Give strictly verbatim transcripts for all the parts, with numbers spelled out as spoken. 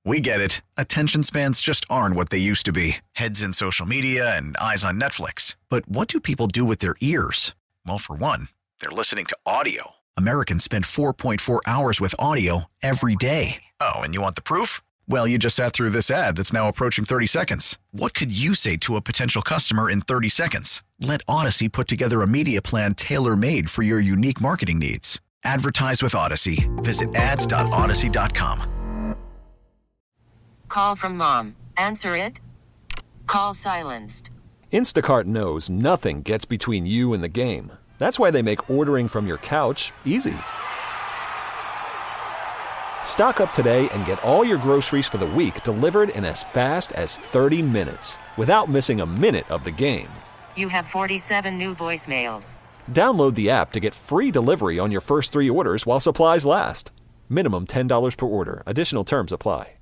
We get it. Attention spans just aren't what they used to be. Heads in social media and eyes on Netflix. But what do people do with their ears? Well, for one, they're listening to audio. Americans spend four point four hours with audio every day. Oh, and you want the proof? Well, you just sat through this ad that's now approaching thirty seconds. What could you say to a potential customer in thirty seconds? Let Odyssey put together a media plan tailor-made for your unique marketing needs. Advertise with Odyssey. Visit ads dot odyssey dot com. Call from mom. Answer it. Call silenced. Instacart knows nothing gets between you and the game. That's why they make ordering from your couch easy. Stock up today and get all your groceries for the week delivered in as fast as thirty minutes without missing a minute of the game. You have forty-seven new voicemails. Download the app to get free delivery on your first three orders while supplies last. Minimum ten dollars per order. Additional terms apply.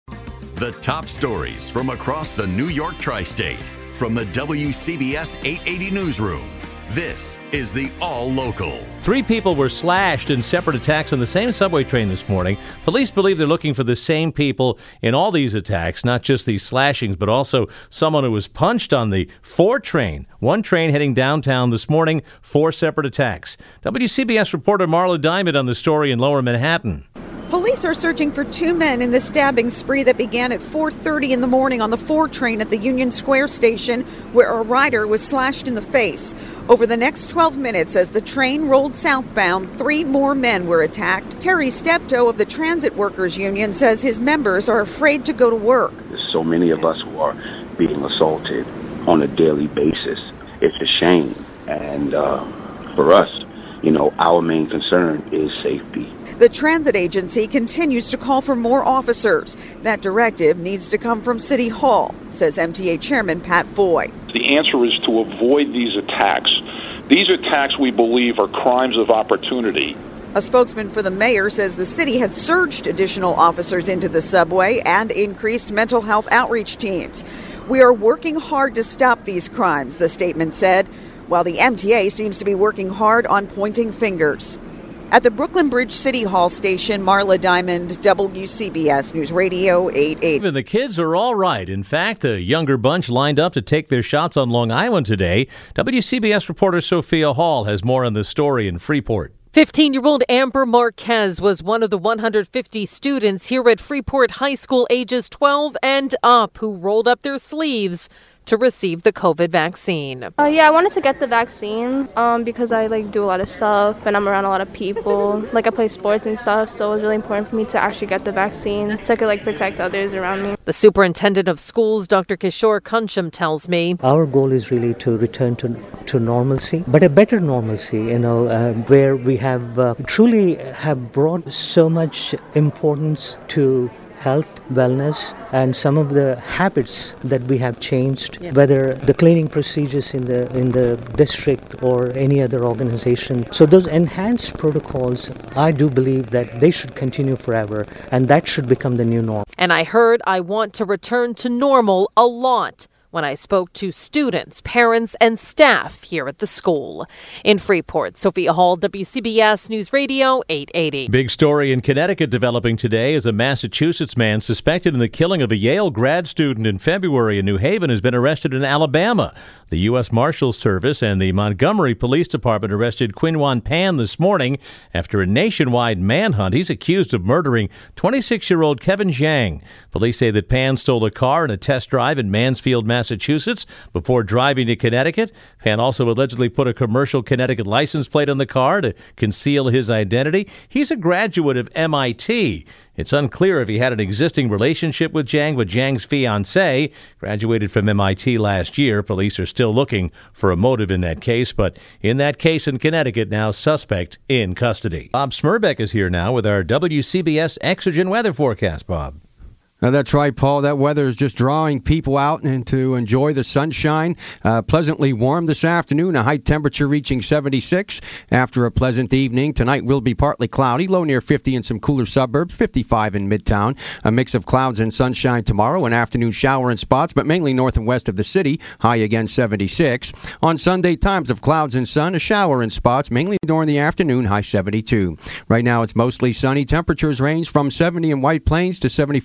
The top stories from across the New York tri-state from the W C B S eight eighty newsroom. This is the All Local. Three people were slashed in separate attacks on the same subway train this morning. Police believe they're looking for the same people in all these attacks, not just these slashings, but also someone who was punched on the four train. One train heading downtown this morning, four separate attacks. W C B S reporter Marla Diamond on the story in Lower Manhattan. Police are searching for two men in the stabbing spree that began at four thirty in the morning on the four train at the Union Square station, where a rider was slashed in the face. Over the next twelve minutes, as the train rolled southbound, three more men were attacked. Terry Steptoe of the Transit Workers Union says his members are afraid to go to work. There's so many of us who are being assaulted on a daily basis. It's a shame. And uh, for us, you know, our main concern is safety. The transit agency continues to call for more officers. That directive needs to come from City Hall, says M T A Chairman Pat Foy. The answer is to avoid these attacks. These attacks, we believe, are crimes of opportunity. A spokesman for the mayor says the city has surged additional officers into the subway and increased mental health outreach teams. We are working hard to stop these crimes, the statement said, while the M T A seems to be working hard on pointing fingers. At the Brooklyn Bridge City Hall station, Marla Diamond, W C B S News Radio eight eighty. Even the kids are all right. In fact, a younger bunch lined up to take their shots on Long Island today. W C B S reporter Sophia Hall has more on the story in Freeport. fifteen-year-old Amber Marquez was one of the one hundred fifty students here at Freeport High School ages twelve and up who rolled up their sleeves to receive the COVID vaccine. Uh, yeah, I wanted to get the vaccine um, because I like do a lot of stuff and I'm around a lot of people. Like I play sports and stuff, so it was really important for me to actually get the vaccine so I could like protect others around me. The superintendent of schools, Doctor Kishore Kancham, tells me our goal is really to return to to normalcy, but a better normalcy, you know, uh, where we have uh, truly have brought so much importance to health, wellness, and some of the habits that we have changed, yeah. Whether the cleaning procedures in the in the district or any other organization. So those enhanced protocols, I do believe that they should continue forever, and that should become the new norm. And I heard I want to return to normal a lot when I spoke to students, parents, and staff here at the school. In Freeport, Sophia Hall, W C B S News Radio eight eighty. Big story in Connecticut developing today as a Massachusetts man suspected in the killing of a Yale grad student in February in New Haven has been arrested in Alabama. The U S Marshals Service and the Montgomery Police Department arrested Quinwan Pan this morning after a nationwide manhunt. He's accused of murdering twenty-six-year-old Kevin Zhang. Police say that Pan stole a car in a test drive in Mansfield, Massachusetts, before driving to Connecticut. Pan also allegedly put a commercial Connecticut license plate on the car to conceal his identity. He's a graduate of M I T. It's unclear if he had an existing relationship with Zhang, but Zhang's fiancée graduated from M I T last year. Police are still looking for a motive in that case, but in that case in Connecticut, now suspect in custody. Bob Smerbeck is here now with our W C B S Exogen weather forecast. Bob. Uh, that's right, Paul. That weather is just drawing people out and to enjoy the sunshine. Uh, pleasantly warm this afternoon, a high temperature reaching seventy-six after a pleasant evening. Tonight will be partly cloudy, low near fifty in some cooler suburbs, fifty-five in Midtown. A mix of clouds and sunshine tomorrow, an afternoon shower in spots, but mainly north and west of the city, high again seventy-six. On Sunday, times of clouds and sun, a shower in spots, mainly during the afternoon, high seventy-two. Right now, it's mostly sunny. Temperatures range from seventy in White Plains to seventy-four at Caldwell.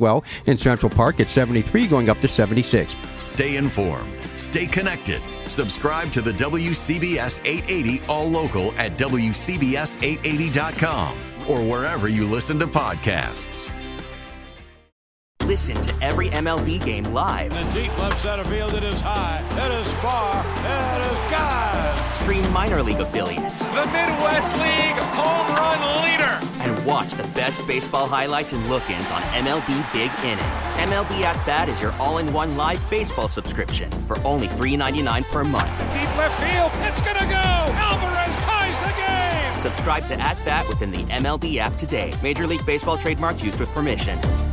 Hartwell. In Central Park at seventy-three, going up to seventy-six. Stay informed. Stay connected. Subscribe to the W C B S eight eighty All Local at W C B S eight eighty dot com or wherever you listen to podcasts. Listen to every M L B game live. In the deep left center field, it is high, it is far, it is gone. Stream minor league affiliates. The Midwest League home run leader. And watch the best baseball highlights and look-ins on M L B Big Inning. M L B At Bat is your all-in-one live baseball subscription for only three dollars and ninety-nine cents per month. Deep left field, it's gonna go. Alvarez ties the game. Subscribe to At Bat within the M L B app today. Major League Baseball trademarks used with permission.